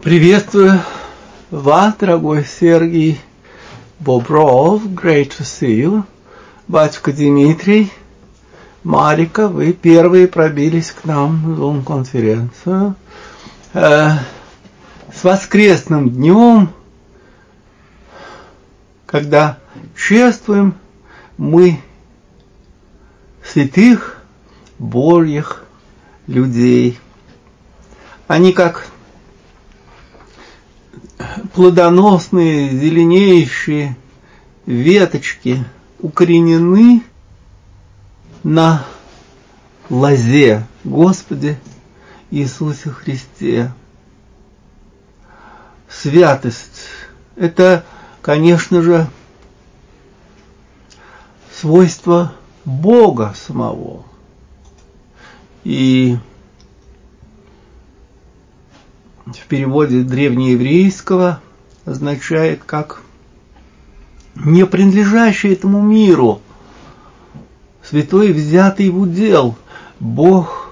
Приветствую вас, дорогой Сергей Бобров. Great to see you. Батюшка Дмитрий, Марика, вы первые пробились к нам в Zoom-конференцию. С воскресным днем, когда чествуем мы святых Божьих людей. Они как плодоносные, зеленеющие веточки укоренены на лозе Господе Иисусе Христе. Святость – это, конечно же, свойство Бога самого. И в переводе древнееврейского означает как не принадлежащий этому миру, святой, взятый в удел. Бог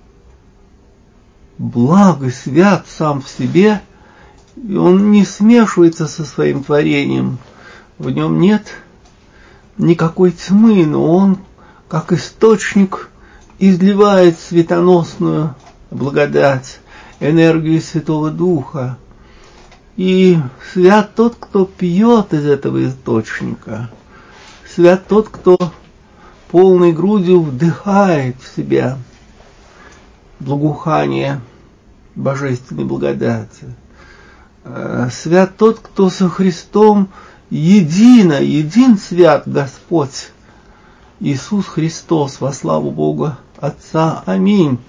благ и свят сам в себе, и Он не смешивается со своим творением. В нем нет никакой тьмы, но Он, как источник, изливает светоносную благодать, энергию Святого Духа. И свят тот, кто пьет из этого источника. Свят тот, кто полной грудью вдыхает в себя благоухание божественной благодати. Свят тот, кто со Христом един свят Господь Иисус Христос, во славу Бога Отца. Аминь.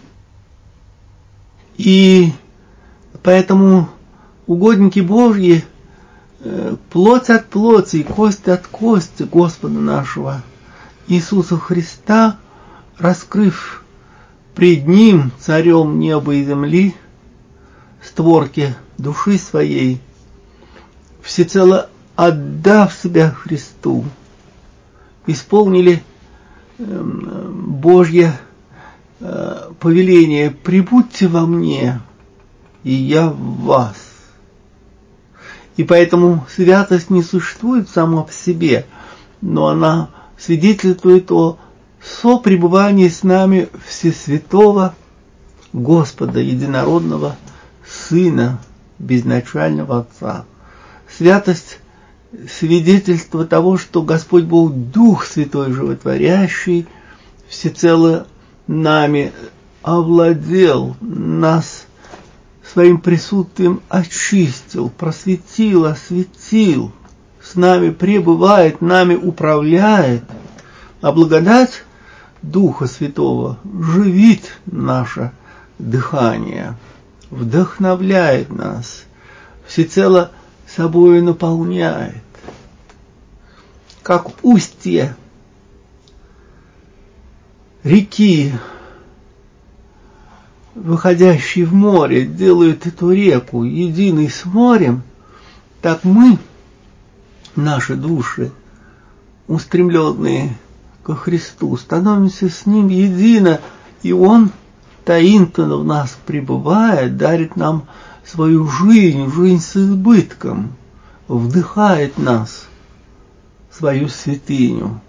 И поэтому угодники Божьи, плоть от плоти и кость от кости Господа нашего Иисуса Христа, раскрыв пред Ним, Царем неба и земли, створки души своей, всецело отдав себя Христу, исполнили Божье повеление: «Прибудьте во мне, и я в вас». И поэтому святость не существует сама по себе, но она свидетельствует о сопребывании с нами Всесвятого Господа, Единородного Сына, Безначального Отца. Святость – свидетельство того, что Господь Бог Дух Святой Животворящий всецело нами овладел, нас своим присутствием очистил, просветил, осветил, с нами пребывает, нами управляет, а благодать Духа Святого живит наше дыхание, вдохновляет нас, всецело собою наполняет, как устье реки, выходящие в море, делают эту реку единой с морем, так мы, наши души, устремленные ко Христу, становимся с Ним едино, и Он таинственно в нас пребывает, дарит нам свою жизнь с избытком, вдыхает нас, свою святыню.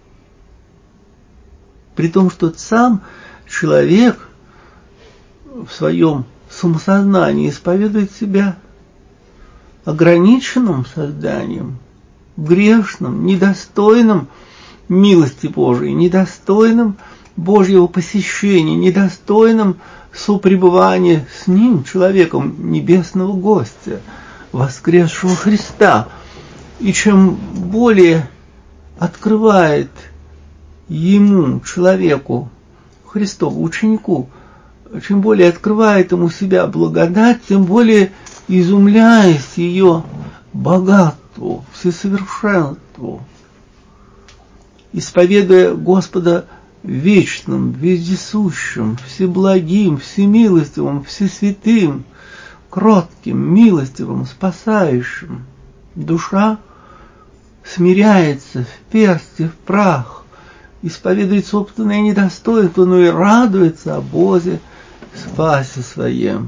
При том, что сам человек в своем самосознании исповедует себя ограниченным созданием, грешным, недостойным милости Божией, недостойным Божьего посещения, недостойным сопребывания с Ним, человеком, небесного гостя, воскресшего Христа. И чем более открывает ему, человеку, Христову ученику, чем более открывает ему себя благодать, тем более изумляясь ее богатству, всесовершенству, исповедуя Господа вечным, вездесущим, всеблагим, всемилостивым, всесвятым, кротким, милостивым, спасающим, душа смиряется в персти, в прах, исповедует собственное недостоинство, но и радуется о Боге спасе своем.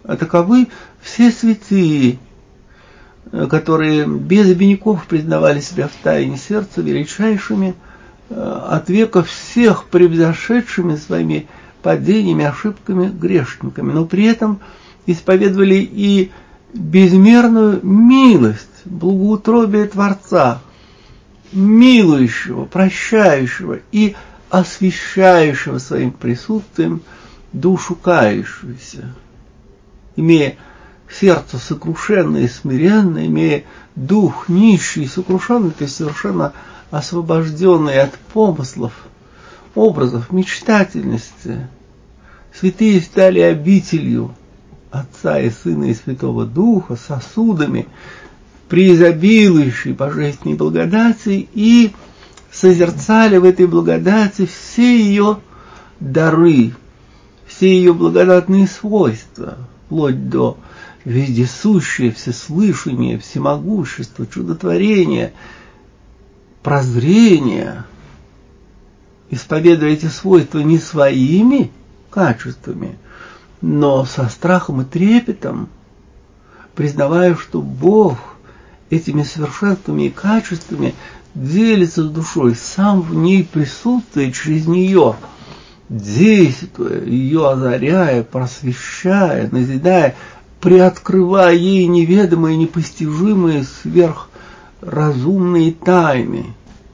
таковы все святые, которые без обиняков признавали себя в тайне сердца величайшими от века всех превзошедшими своими падениями, ошибками, грешниками, но при этом исповедовали и безмерную милость, благоутробие Творца, милующего, прощающего и освящающего своим присутствием душу кающуюся, имея сердце сокрушенное и смиренное, имея дух нищий и сокрушенный, то есть совершенно освобожденный от помыслов, образов, мечтательности. Святые стали обителью Отца и Сына и Святого Духа, сосудами, преизобилующей божественной благодати, и созерцали в этой благодати все ее дары, все ее благодатные свойства, вплоть до вездесущее, всеслышание, всемогущество, чудотворение, прозрение, исповедуя эти свойства не своими качествами, но со страхом и трепетом, признавая, что Бог этими совершенствами и качествами делится с душой, сам в ней присутствует через нее, действуя, ее озаряя, просвещая, назидая, приоткрывая ей неведомые, непостижимые, сверхразумные тайны.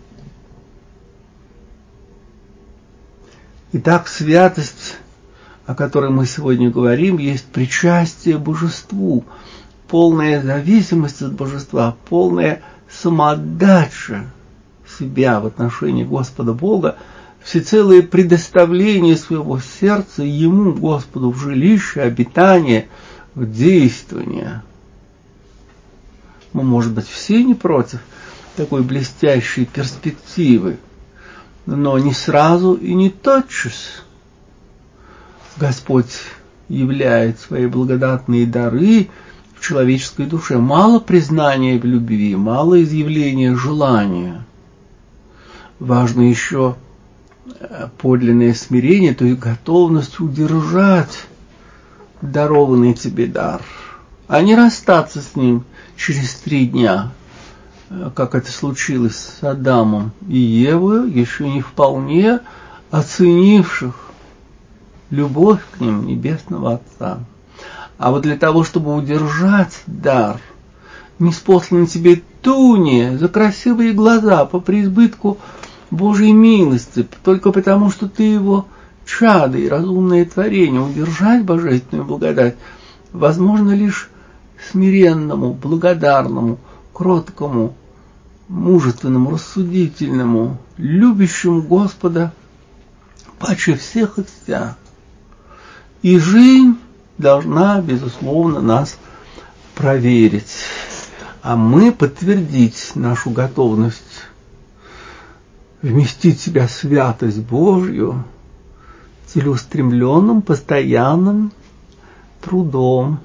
Итак, святость, о которой мы сегодня говорим, есть причастие божеству, полная зависимость от божества, полная самоотдача себя в отношении Господа Бога, всецелое предоставление своего сердца Ему, Господу, в жилище, обитание, в действование. Мы, может быть, все не против такой блестящей перспективы, но не сразу и не тотчас Господь являет свои благодатные дары в человеческой душе. Мало признания в любви, мало изъявления желания. Важно еще подлинное смирение, то есть готовность удержать дарованный тебе дар, а не расстаться с ним через 3 дня, как это случилось с Адамом и Евой, еще не вполне оценивших любовь к ним Небесного Отца. А вот для того, чтобы удержать дар, ниспосланный тебе туне за красивые глаза по преизбытку Божьей милости, только потому, что ты его чадо и разумное творение, удержать божественную благодать возможно лишь смиренному, благодарному, кроткому, мужественному, рассудительному, любящему Господа паче всех и вся. И жизнь должна, безусловно, нас проверить, а мы подтвердить нашу готовность вместить в себя святость Божью целеустремленным, постоянным трудом.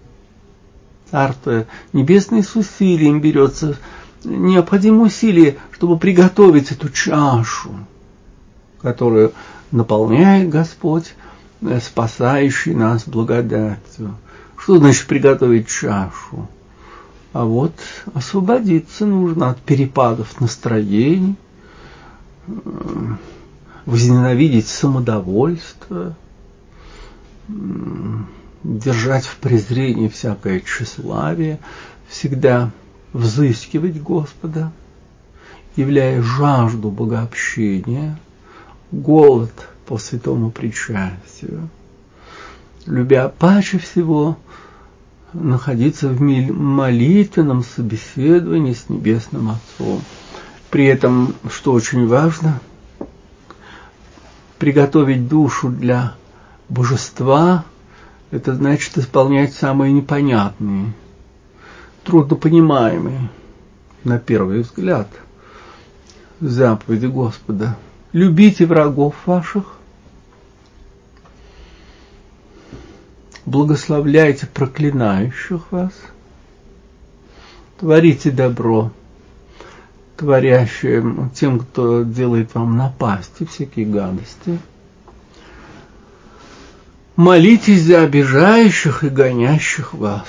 Царствие небесное с усилием берется, необходимо усилие, чтобы приготовить эту чашу, которую наполняет Господь, спасающий нас благодатью. Что значит приготовить чашу? А вот освободиться нужно от перепадов настроений, возненавидеть самодовольство, держать в презрении всякое тщеславие, всегда взыскивать Господа, являя жажду богообщения, голод по святому причастию, любя паче всего находиться в молитвенном собеседовании с Небесным Отцом. При этом, что очень важно, приготовить душу для божества, это значит исполнять самые непонятные, труднопонимаемые, на первый взгляд, заповеди Господа. Любите врагов ваших, благословляйте проклинающих вас, творите добро творящим тем, кто делает вам напасти, всякие гадости. молитесь за обижающих и гонящих вас.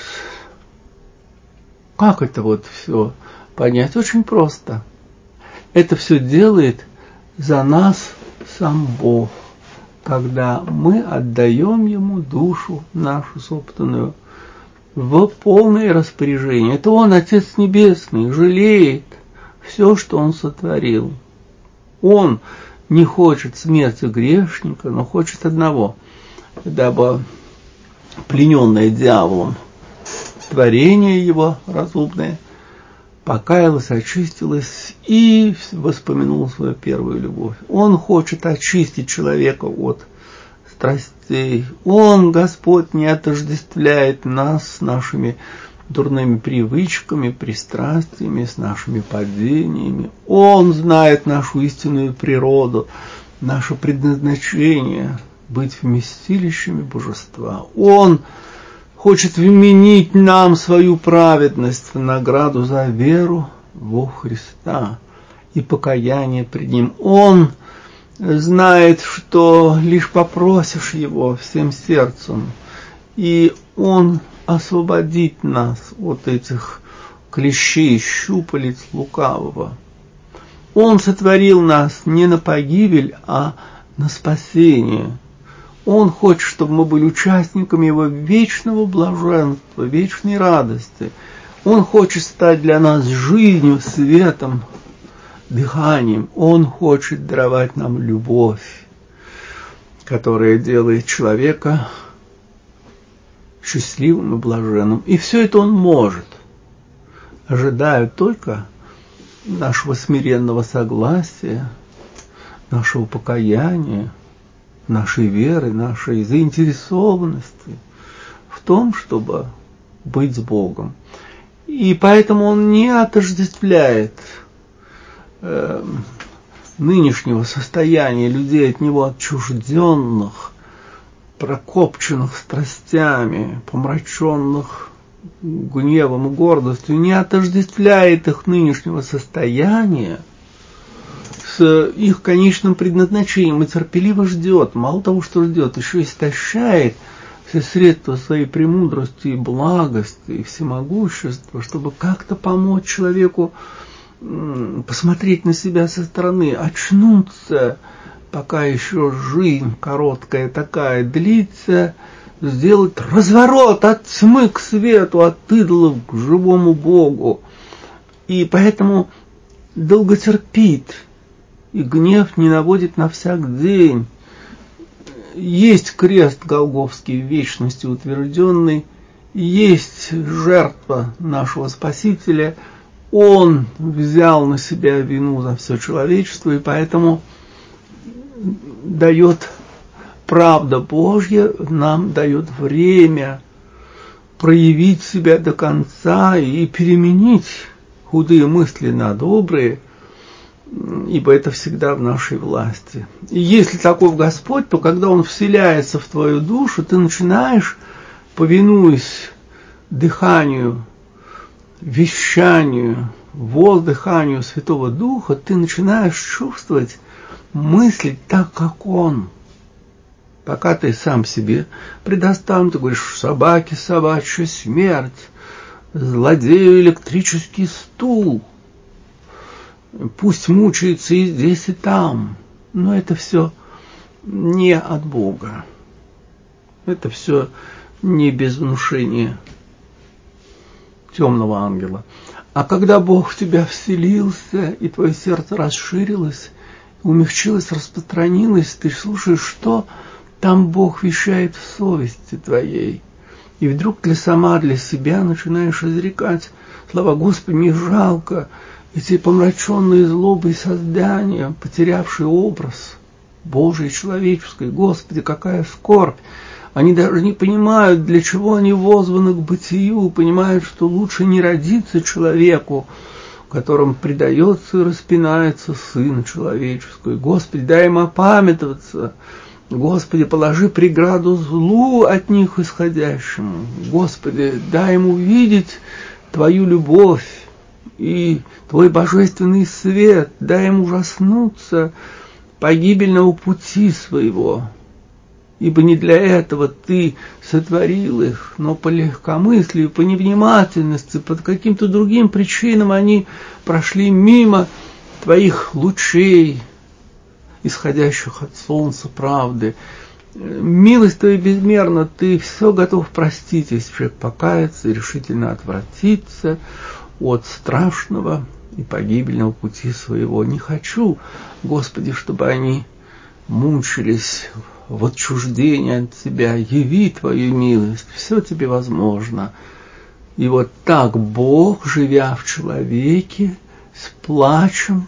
Как это вот все понять? Очень просто. Это все делает за нас сам Бог, когда мы отдаем Ему душу нашу собственную в полное распоряжение. Это Он, Отец Небесный, жалеет все, что Он сотворил. Он не хочет смерти грешника, но хочет одного, дабы плененное дьяволом творение его разумное покаялось, очистилось и воспомянуло свою первую любовь. Он хочет очистить человека от страстей. Он, Господь, не отождествляет нас с нашими дурными привычками, пристрастиями, с нашими падениями. Он знает нашу истинную природу, наше предназначение быть вместилищами Божества. Он хочет вменить нам свою праведность в награду за веру во Христа и покаяние пред Ним. Он знает, что лишь попросишь Его всем сердцем, и Он освободит нас от этих клещей, щупалец лукавого. Он сотворил нас не на погибель, а на спасение. Он хочет, чтобы мы были участниками Его вечного блаженства, вечной радости. Он хочет стать для нас жизнью, светом, дыханием. Он хочет даровать нам любовь, которая делает человека счастливым и блаженным. И все это Он может, ожидая только нашего смиренного согласия, нашего покаяния, нашей веры, нашей заинтересованности в том, чтобы быть с Богом. И поэтому Он не отождествляет нынешнего состояния людей от Него отчужденных, прокопченных страстями, помраченных гневом и гордостью, не отождествляет их нынешнего состояния с их конечным предназначением и терпеливо ждет. Мало того, что ждет, еще истощает все средства своей премудрости и благости и всемогущества, чтобы как-то помочь человеку посмотреть на себя со стороны, очнуться, пока еще жизнь короткая такая длится, сделать разворот от тьмы к свету, от идолов к живому Богу. И поэтому долготерпит, и гнев не наводит на всяк день. Есть крест Голгофский в вечности утвержденный, есть жертва нашего Спасителя. Он взял на себя вину за все человечество, и поэтому дает правда Божья, нам дает время проявить себя до конца и переменить худые мысли на добрые, ибо это всегда в нашей власти. И если таков Господь, то когда Он вселяется в твою душу, ты начинаешь, повинуясь дыханию, вещанию, воздыханию Святого Духа, ты начинаешь чувствовать, мыслить так, как Он. Пока ты сам себе предоставлен, ты говоришь: собаке собачья смерть, злодею электрический стул, пусть мучается и здесь, и там. Но это все не от Бога. Это все не без внушения темного ангела. А когда Бог в тебя вселился, и твое сердце расширилось, умягчилось, распространилось, ты слушаешь, что там Бог вещает в совести твоей. И вдруг ты сама для себя начинаешь изрекать слова: Господи, мне жалко эти помраченные злобой создания, потерявшие образ Божий человеческий. Господи, какая скорбь! Они даже не понимают, для чего они возваны к бытию, понимают, что лучше не родиться человеку, которым предается и распинается Сын человеческий. Господи, дай им опамятоваться. Господи, положи преграду злу от них исходящему. Господи, дай им увидеть Твою любовь и Твой божественный свет. Дай им ужаснуться погибельного пути своего. ибо не для этого ты сотворил их, но по легкомыслию, по невнимательности, под каким-то другим причинам они прошли мимо твоих лучей, исходящих от солнца правды. Милость твоя безмерна, ты все готов простить, если человек покается и решительно отвратиться от страшного и погибельного пути своего. Не хочу, Господи, чтобы они мучились в отчуждении от Тебя. Яви Твою милость, все Тебе возможно. И вот так Бог, живя в человеке, с плачем,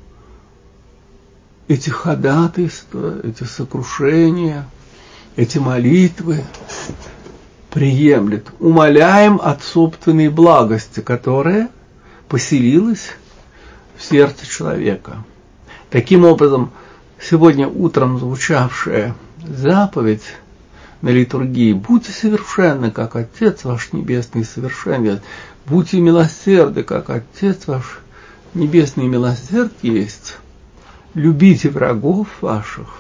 эти ходатайства, эти сокрушения, эти молитвы приемлет. Умоляем от собственной благости, которая поселилась в сердце человека. Таким образом, сегодня утром звучавшая заповедь на литургии: будьте совершенны, как Отец ваш Небесный совершенен, будьте милосердны, как Отец ваш Небесный милосерд есть, любите врагов ваших,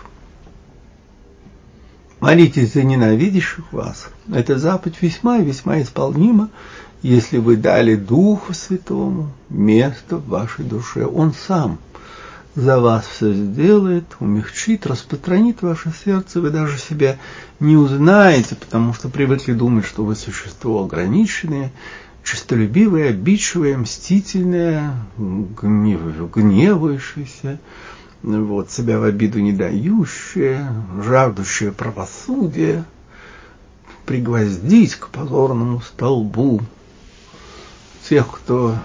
молитесь за ненавидящих вас. Эта заповедь весьма и весьма исполнима, если вы дали Духу Святому место в вашей душе. Он сам за вас все сделает, умягчит, распространит ваше сердце. Вы даже себя не узнаете, потому что привыкли думать, что вы существо ограниченное, честолюбивое, обидчивое, мстительное, гневающееся, себя в обиду не дающее, жаждущее правосудия, пригвоздить к позорному столбу тех, кто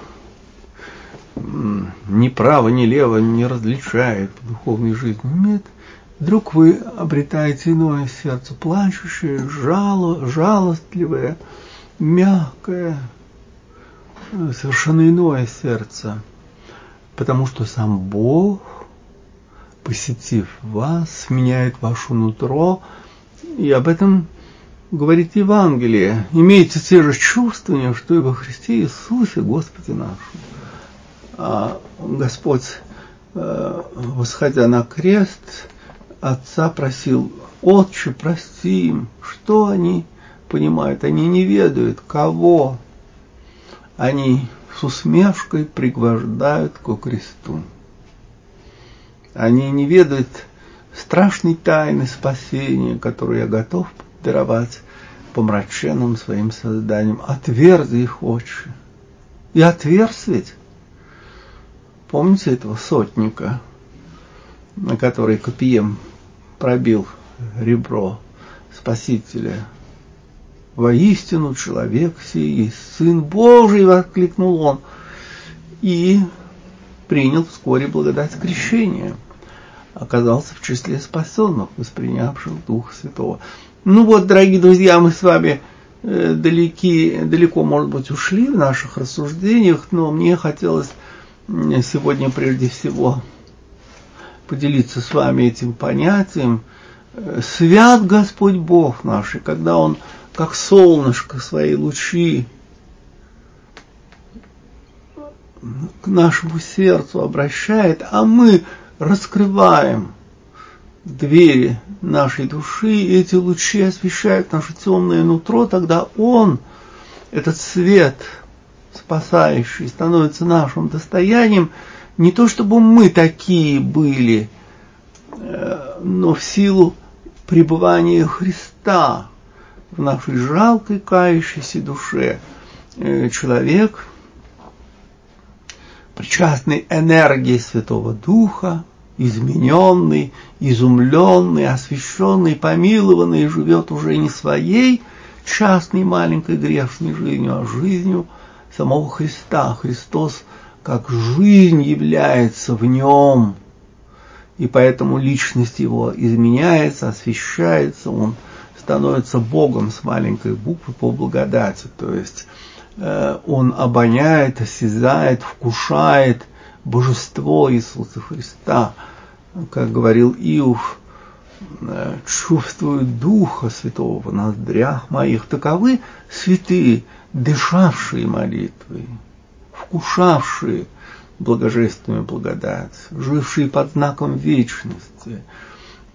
ни право, ни лево не различает в духовной жизни. Нет, вдруг вы обретаете иное сердце, плачущее, жалостливое, мягкое, совершенно иное сердце, потому что сам Бог, посетив вас, меняет ваше нутро, и об этом говорит Евангелие. Имейте те же чувствования, что и во Христе Иисусе, Господе нашему. А Господь, восходя на крест, Отца просил: Отче, прости им. Что они понимают? Они не ведают, кого они с усмешкой пригвождают ко кресту. Они не ведают страшной тайны спасения, которую я готов даровать помраченным своим созданием. Отверзи их, Отче. И отверз ведь. Помните этого сотника, на который копьем пробил ребро Спасителя? «Воистину человек сей, Сын Божий!» — воскликнул он. И принял вскоре благодать крещения. Оказался в числе спасенных, воспринявших Духа Святого. Ну вот, дорогие друзья, мы с вами далеко, может быть, ушли в наших рассуждениях, но мне хотелось сегодня прежде всего поделиться с вами этим понятием. Свят Господь Бог наш, и когда Он, как солнышко, свои лучи к нашему сердцу обращает, а мы раскрываем двери нашей души, и эти лучи освещают наше темное нутро, тогда Он, этот свет спасающий, становится нашим достоянием. Не то чтобы мы такие были, но в силу пребывания Христа в нашей жалкой, кающейся душе человек, причастный энергии Святого Духа, измененный, изумленный, освященный, помилованный, живет уже не своей частной маленькой грешной жизнью, а жизнью самого Христа. Христос как жизнь является в нем, и поэтому личность его изменяется, освящается, он становится Богом с маленькой буквы по благодати, то есть он обоняет, осязает, вкушает божество Иисуса Христа. Как говорил Иов, чувствую Духа Святого в ноздрях моих. Таковы святые, дышавшие молитвой, вкушавшие благожественную благодать, жившие под знаком вечности,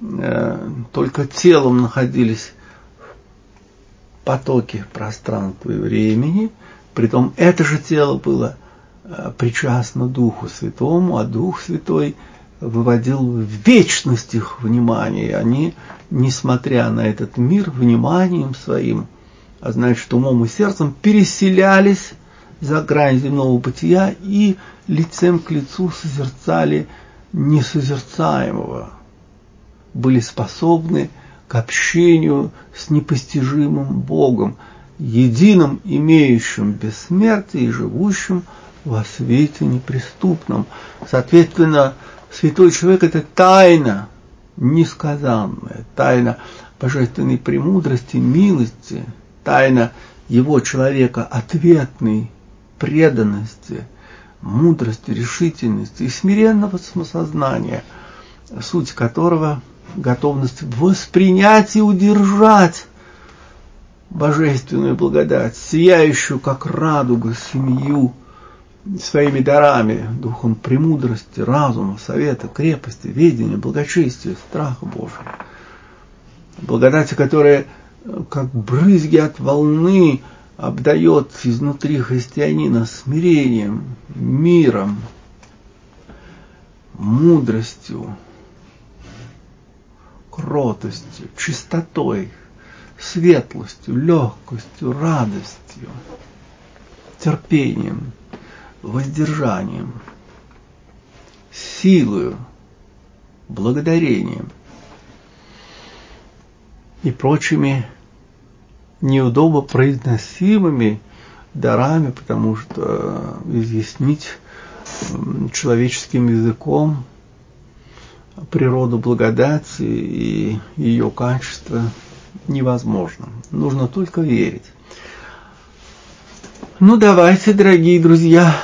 только телом находились в потоке пространства и времени, притом это же тело было причастно Духу Святому, а Дух Святой выводил в вечность их внимание, и они, несмотря на этот мир, вниманием своим, а значит умом и сердцем, переселялись за грань земного бытия и лицем к лицу созерцали несозерцаемого, были способны к общению с непостижимым Богом, единым, имеющим бессмертие и живущим во свете неприступном. Соответственно, святой человек – это тайна несказанная, тайна божественной премудрости, милости, тайна его человека ответной преданности, мудрости, решительности и смиренного самосознания, суть которого – готовность воспринять и удержать божественную благодать, сияющую, как радуга, семью, своими дарами, духом премудрости, разума, совета, крепости, ведения, благочестия, страха Божия. Благодати, которая, как брызги от волны, обдает изнутри христианина смирением, миром, мудростью, кротостью, чистотой, светлостью, легкостью, радостью, терпением, воздержанием, силою, благодарением и прочими неудобно произносимыми дарами, потому что изъяснить человеческим языком природу благодати и ее качество невозможно. Нужно только верить. Ну, давайте, дорогие друзья,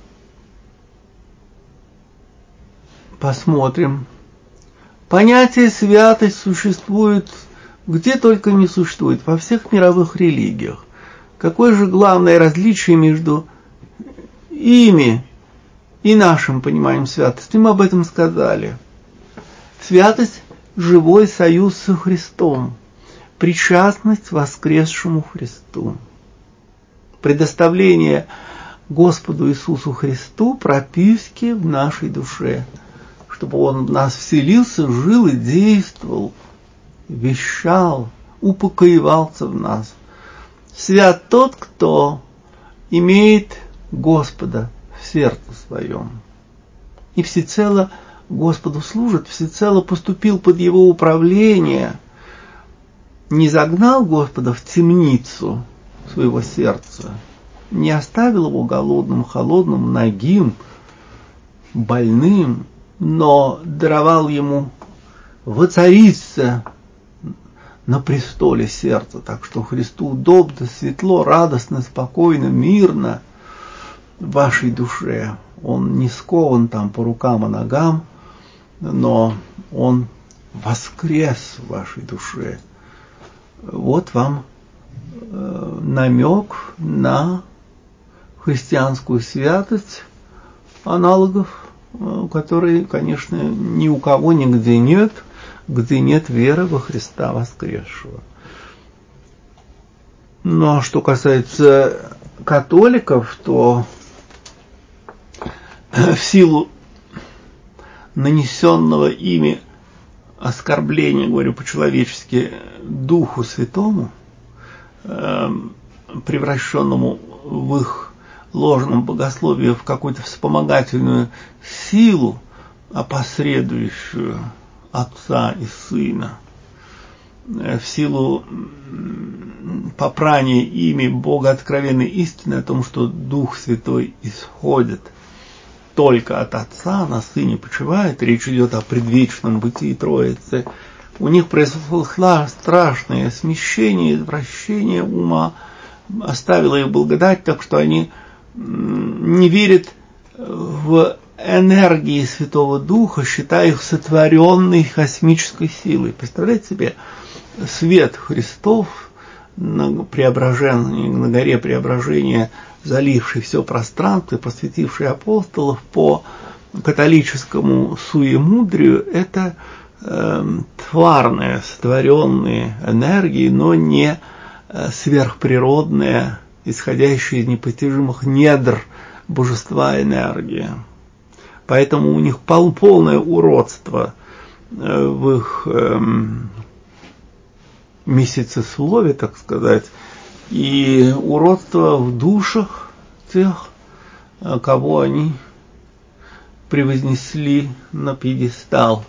посмотрим. Понятие святость существует где только не существует, во всех мировых религиях. Какое же главное различие между ими и нашим пониманием святости? Мы об этом сказали. Святость – живой союз со Христом, причастность воскресшему Христу, предоставление Господу Иисусу Христу прописки в нашей душе, чтобы Он в нас вселился, жил и действовал, вещал, упокоивался в нас. Свят тот, кто имеет Господа в сердце своем и всецело Господу служит, всецело поступил под Его управление, не загнал Господа в темницу своего сердца, не оставил его голодным, холодным, нагим, больным, но даровал ему воцариться на престоле сердца, так что Христу удобно, светло, радостно, спокойно, мирно в вашей душе. Он не скован там по рукам и ногам, но Он воскрес в вашей душе. Вот вам намек на христианскую святость, аналогов, которые, конечно, ни у кого нигде нет, где нет веры во Христа воскресшего. Ну, а что касается католиков, то в силу нанесенного ими оскорбления, говорю по-человечески, Духу Святому, превращенному в их ложном богословии в какую-то вспомогательную силу, опосредующую Отца и Сына, в силу попрания ими Бога откровенной истины о том, что Дух Святой исходит только от Отца, на Сыне почивает, речь идет о предвечном бытии Троицы, у них произошло страшное смещение, извращение ума, оставило их благодать, так что они не верят в энергии Святого Духа, считая их сотворенной космической силой. Представляете себе, свет Христов на горе Преображения, заливший все пространство, посвятивший апостолов по католическому суемудрию, это тварные, сотворенные энергии, но не сверхприродные, исходящие из непостижимых недр божества энергии. Поэтому у них полное уродство в их месяцеслове, так сказать, и уродство в душах тех, кого они превознесли на пьедестал.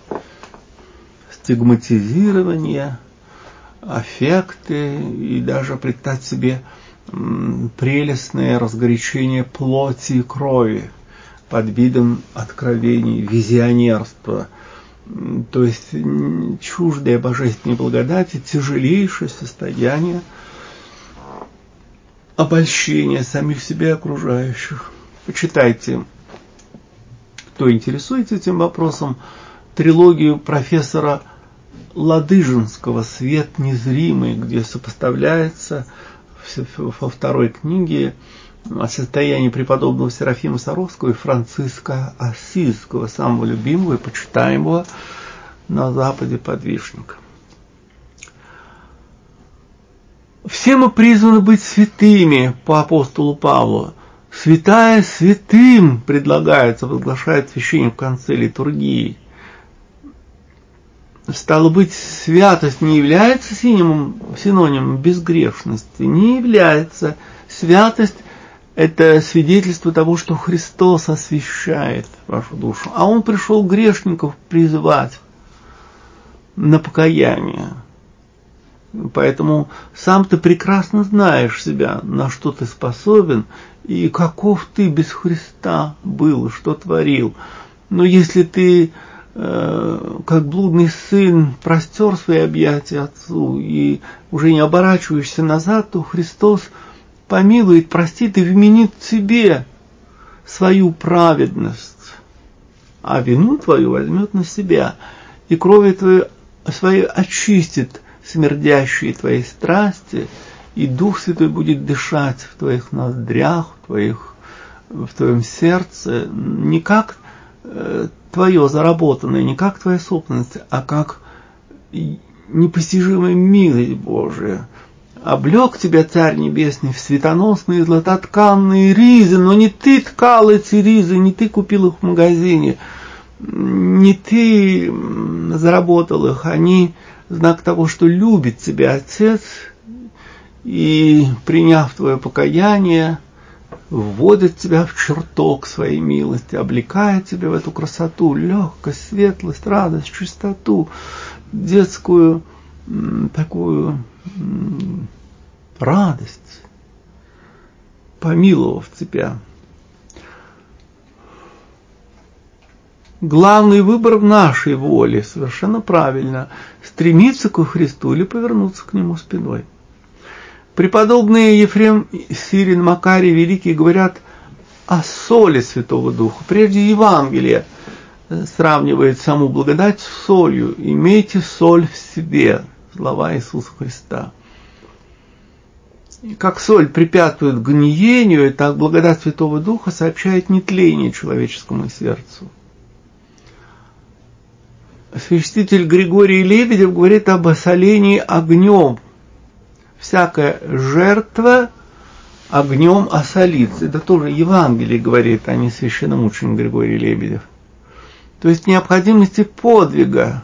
Стигматизирование, аффекты и даже представить себе прелестное разгорячение плоти и крови под видом откровений, визионерства, то есть чуждая божественной благодати, тяжелейшее состояние обольщения самих себя и окружающих. Почитайте, кто интересуется этим вопросом, трилогию профессора Ладыжинского «Свет незримый», где сопоставляется во второй книге о состоянии преподобного Серафима Саровского и Франциска Ассизского, самого любимого и почитаемого на Западе подвижника. Все мы призваны быть святыми по апостолу Павлу. Святая святым предлагается, возглашает священник в конце литургии. Стало быть, святость не является синонимом безгрешности, не является. Святость – это свидетельство того, что Христос освящает вашу душу, а Он пришел грешников призывать на покаяние. Поэтому сам ты прекрасно знаешь себя, на что ты способен, и каков ты без Христа был, что творил. Но если ты как блудный сын простер свои объятия Отцу и уже не оборачиваешься назад, то Христос помилует, простит и вменит тебе свою праведность, а вину твою возьмет на себя, и кровью своей очистит смердящие твои страсти, и Дух Святой будет дышать в твоих ноздрях, в твоем сердце, не как твое заработанное, не как твоя собственность, а как непостижимая милость Божия. Облег тебя Царь Небесный в светоносные златотканные ризы, но не ты ткал эти ризы, не ты купил их в магазине, не ты заработал их, они знак того, что любит тебя Отец, и, приняв твое покаяние, вводит тебя в чертог своей милости, облекает тебя в эту красоту, легкость, светлость, радость, чистоту, детскую такую радость, помиловав тебя. Главный выбор в нашей воле, совершенно правильно, стремиться к Христу или повернуться к Нему спиной. Преподобные Ефрем, Сирин, Макарий Великий говорят о соли Святого Духа. Прежде Евангелие сравнивает саму благодать с солью. «Имейте соль в себе», слова Иисуса Христа. И как соль препятствует гниению, так благодать Святого Духа сообщает нетление человеческому сердцу. Святитель Григорий Лебедев говорит об осолении огнем. Всякая жертва огнем осолится. Это тоже Евангелие говорит, а не священномученик Григорий Лебедев. То есть необходимости подвига,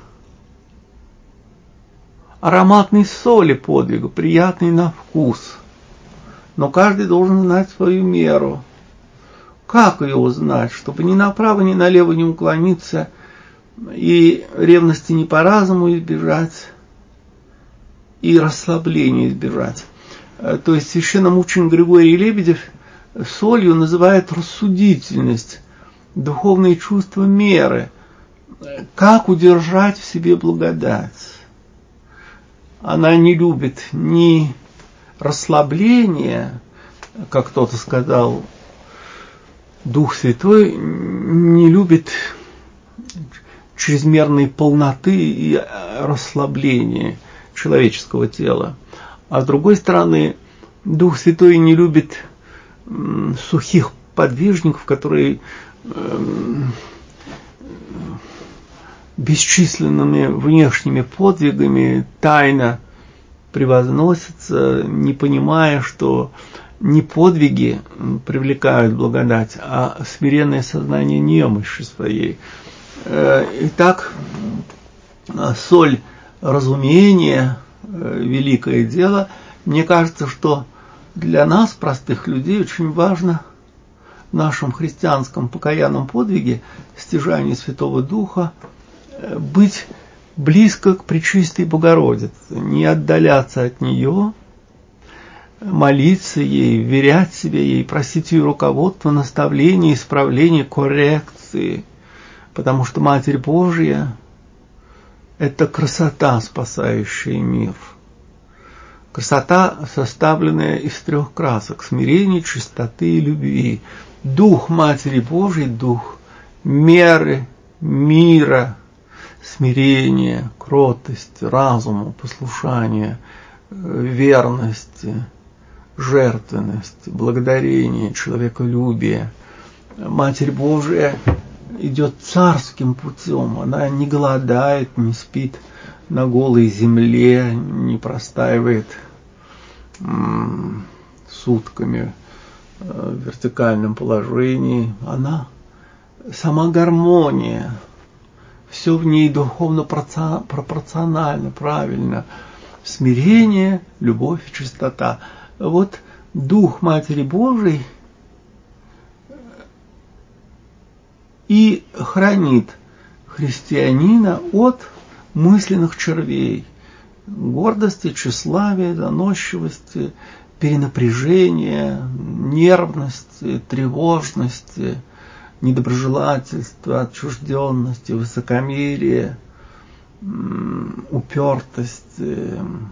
ароматной соли подвига, приятный на вкус. Но каждый должен знать свою меру. Как ее узнать, чтобы ни направо, ни налево не уклониться, и ревности не по разуму избежать, и расслабления избежать. То есть священномученик Григорий Лебедев солью называет рассудительность, духовные чувства меры. Как удержать в себе благодать? Она не любит ни расслабления, как кто-то сказал, Дух Святой не любит чрезмерной полноты и расслабления человеческого тела. А с другой стороны, Дух Святой не любит сухих подвижников, которые бесчисленными внешними подвигами тайно превозносится, не понимая, что не подвиги привлекают благодать, а смиренное сознание немощи своей. Итак, соль разумения, великое дело. Мне кажется, что для нас, простых людей, очень важно в нашем христианском покаянном подвиге, стяжании Святого Духа, быть близко к Пречистой Богородице, не отдаляться от нее, молиться ей, вверять себе ей, просить ее руководства, наставления, исправления, коррекции, потому что Матерь Божья – это красота, спасающая мир. Красота, составленная из 3 красок – смирения, чистоты и любви. Дух Матери Божией – дух меры, мира, смирения, кротости, разума, послушания, верности, жертвенности, благодарения, человеколюбия. Матерь Божия идет царским путем, она не голодает, не спит на голой земле, не простаивает сутками в вертикальном положении. Она сама гармония, все в ней духовно пропорционально, правильно. Смирение, любовь и чистота. Вот Дух Матери Божией и хранит христианина от мысленных червей, гордости, тщеславия, заносчивости, перенапряжения, нервности, тревожности, недоброжелательства, отчужденности, высокомерия, упертости,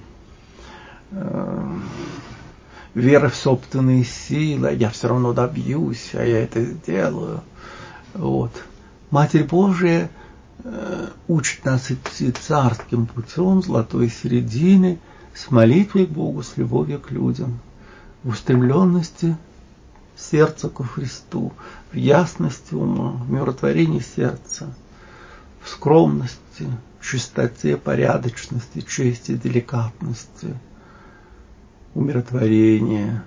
веры в собственные силы, я все равно добьюсь, а я это сделаю. Вот. Матерь Божия учит нас идти царским путем, золотой середины, с молитвой к Богу, с любовью к людям, в устремленности сердца ко Христу, в ясности ума, в миротворении сердца, в скромности, чистоте, порядочности, чести, деликатности, умиротворения,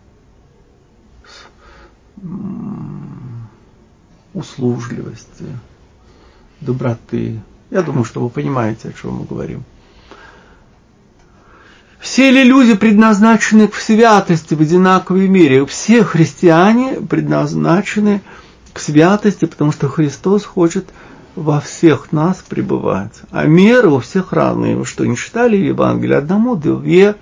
услужливости, доброты. Я думаю, что вы понимаете, о чем мы говорим. Все ли люди предназначены к святости в одинаковой мере? Все христиане предназначены к святости, потому что Христос хочет во всех нас пребывать. А меры у всех разные. Вы что, не читали Евангелие? Одному 2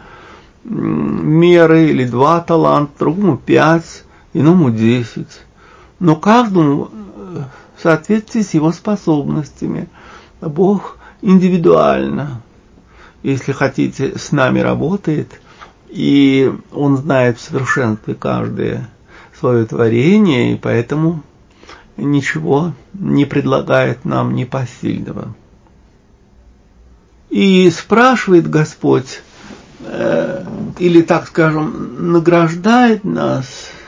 меры или 2 таланта, другому 5, иному 10. Но каждому в соответствии с его способностями. Бог индивидуально, если хотите, с нами работает, и Он знает в совершенстве каждое свое творение, и поэтому ничего не предлагает нам непосильного. И спрашивает Господь, или, так скажем, награждает нас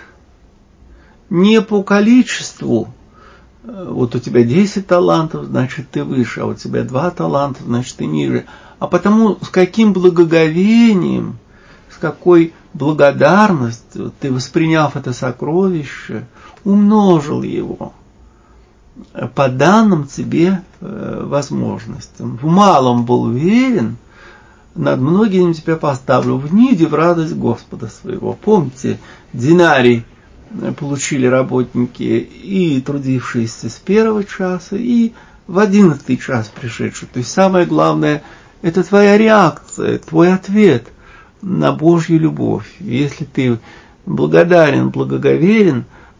не по количеству. Вот у тебя 10 талантов, значит, ты выше, а у тебя 2 таланта, значит, ты ниже. А потому, с каким благоговением, с какой благодарностью ты, восприняв это сокровище, умножил его по данным тебе возможностям. В малом был верен, над многим тебя поставлю, вниде в радость Господа своего. Помните, динарий получили работники и трудившиеся с 1 часа, и в 11 час пришедшие. То есть самое главное – это твоя реакция, твой ответ на Божью любовь. Если ты благодарен, благоговеен,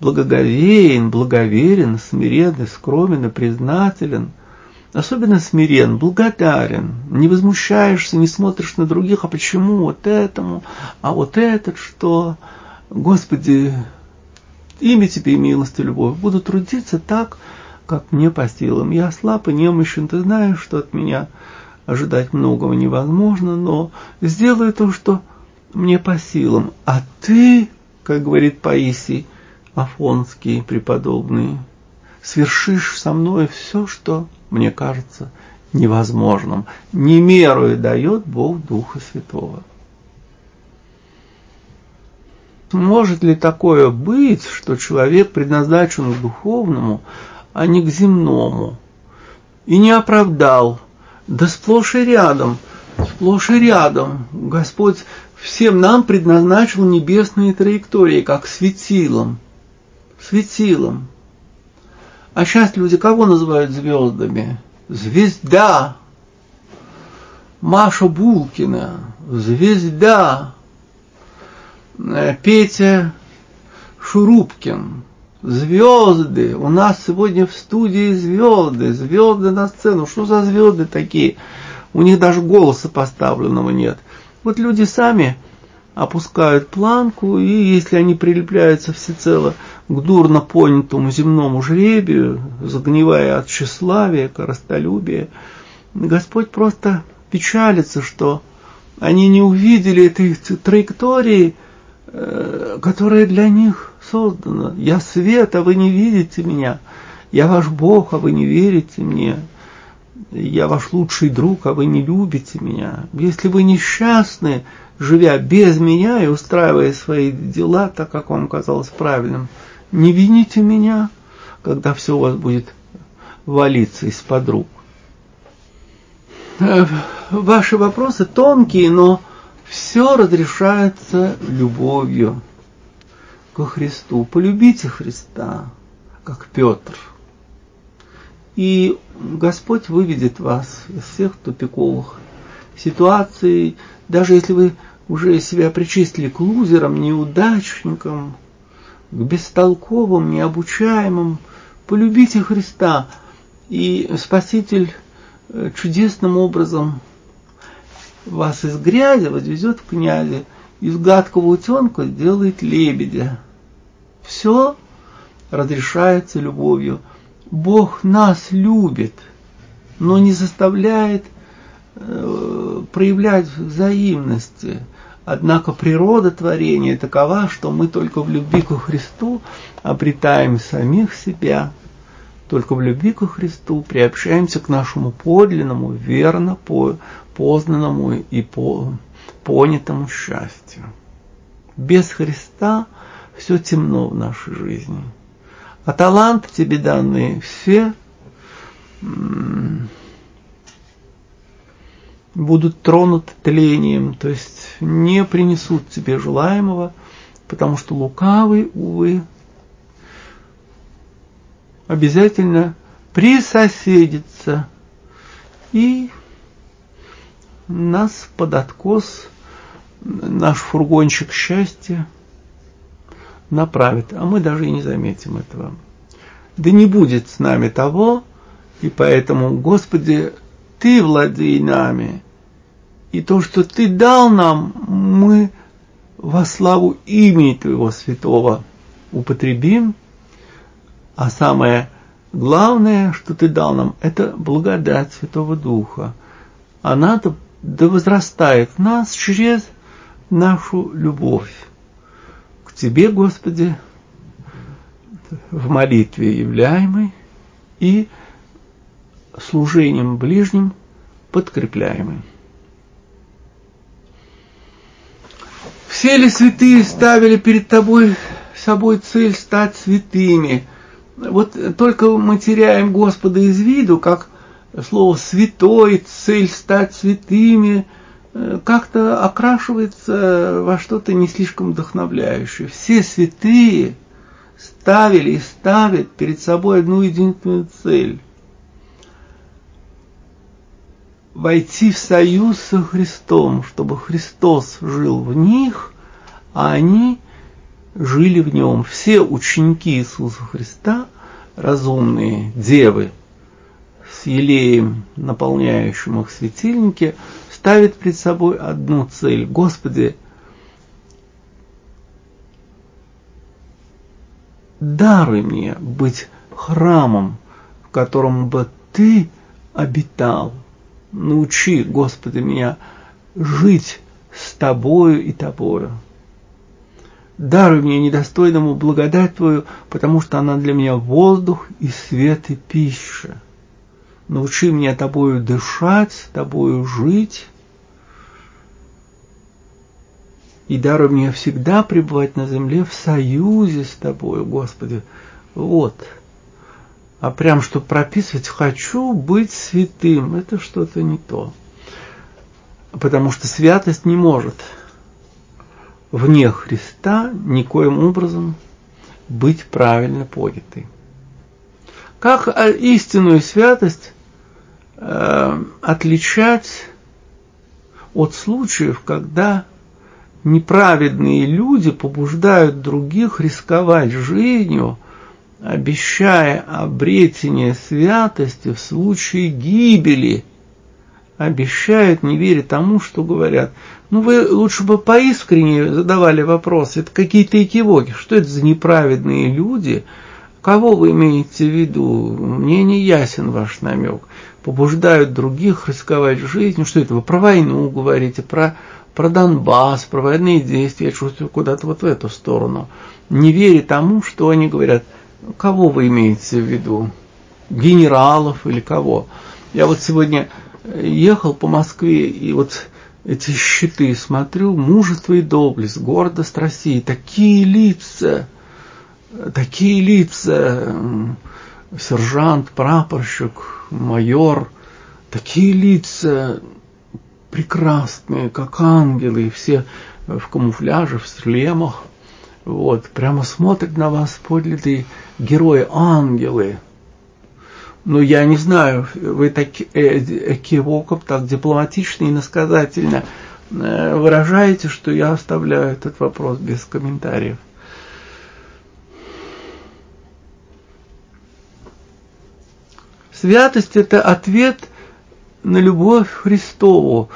смиренный, скромен и признателен, особенно смирен, благодарен, не возмущаешься, не смотришь на других, а почему вот этому, а вот этот что? Господи, имя Тебе и милость и любовь. Буду трудиться так, как мне по силам. Я слаб и немощен, Ты знаешь, что от меня ожидать многого невозможно, но сделаю то, что мне по силам. А Ты, как говорит Паисий Афонский преподобный, свершишь со мной все, что мне кажется невозможным. Не мерою дает Бог Духа Святого. Может ли такое быть, что человек предназначен к духовному, а не к земному? И не оправдал. Да сплошь и рядом, Господь всем нам предназначил небесные траектории, как светилом. Светилом. А сейчас люди кого называют звездами? Звезда. Маша Булкина. Звезда. Петя Шурупкин. Звезды. У нас сегодня в студии звезды. Звезды на сцену. Что за звезды такие? У них даже голоса поставленного нет. Вот люди сами опускают планку, и если они прилепляются всецело к дурно понятому земному жребию, загнивая от тщеславия, корыстолюбия, Господь просто печалится, что они не увидели этой траектории, которая для них создана. Я свет, а вы не видите меня. Я ваш Бог, а вы не верите мне. Я ваш лучший друг, а вы не любите меня. Если вы несчастны, живя без меня и устраивая свои дела так, как вам казалось правильным, не вините меня, когда все у вас будет валиться из-под рук. Ваши вопросы тонкие, но все разрешается любовью ко Христу. Полюбите Христа, как Петр. И Господь выведет вас из всех тупиковых ситуаций, даже если вы уже себя причислили к лузерам, неудачникам, к бестолковым, необучаемым. Полюбите Христа, и Спаситель чудесным образом вас из грязи возведет в князи, из гадкого утенка сделает лебедя. Все разрешается любовью. Бог нас любит, но не заставляет проявлять взаимности. Однако природа творения такова, что мы только в любви ко Христу обретаем самих себя, только в любви ко Христу приобщаемся к нашему подлинному, верно познанному и понятому счастью. Без Христа все темно в нашей жизни. А таланты тебе данные все будут тронуты тлением, то есть не принесут тебе желаемого, потому что лукавый, увы, обязательно присоседится и нас под откос, наш фургончик счастья направит, а мы даже и не заметим этого. Да не будет с нами того, и поэтому, Господи, Ты владей нами, и то, что Ты дал нам, мы во славу имени Твоего Святого употребим, а самое главное, что Ты дал нам, это благодать Святого Духа. Она да возрастает в нас через нашу любовь к Тебе, Господи, в молитве являемой и служением ближним подкрепляемой. Все ли святые ставили перед собой цель стать святыми? Вот только мы теряем Господа из виду, как слово «святой», цель стать святыми, как-то окрашивается во что-то не слишком вдохновляющее. Все святые ставили и ставят перед собой одну единственную цель – войти в союз со Христом, чтобы Христос жил в них, а они жили в нем. Все ученики Иисуса Христа, разумные девы, с елеем, наполняющим их светильники, ставят перед собой одну цель. Господи, даруй мне быть храмом, в котором бы Ты обитал. Научи, Господи, меня жить с Тобою и Тобою. Даруй мне недостойному благодать Твою, потому что она для меня воздух и свет и пища. научи меня тобою дышать, тобою жить, и даруй мне всегда пребывать на земле в союзе с тобою, Господи. Вот. А прям, что прописывать «хочу быть святым», это что-то не то. Потому что святость не может вне Христа никоим образом быть правильно понятой. Как истинную святость отличать от случаев, когда неправедные люди побуждают других рисковать жизнью, обещая обретение святости в случае гибели, обещают, не веря тому, что говорят. Ну, вы лучше бы поискренне задавали вопросы. Это какие-то экивоки. Что это за неправедные люди? Кого вы имеете в виду? Мне не ясен ваш намек. Побуждают других рисковать жизнью. Что это? Вы про войну говорите, про Донбасс, про военные действия. Я чувствую куда-то вот в эту сторону. Не веря тому, что они говорят. Кого вы имеете в виду? Генералов или кого? Я вот сегодня ехал по Москве, и вот эти щиты смотрю, мужество и доблесть, гордость России, такие лица, сержант, прапорщик, майор, такие лица прекрасные, как ангелы, все в камуфляже, в шлемах, вот, прямо смотрят на вас подлитые герои-ангелы. Ну, я не знаю, вы так экивоком, так дипломатично и иносказательно выражаете, что я оставляю этот вопрос без комментариев. Святость – это ответ на любовь Христову.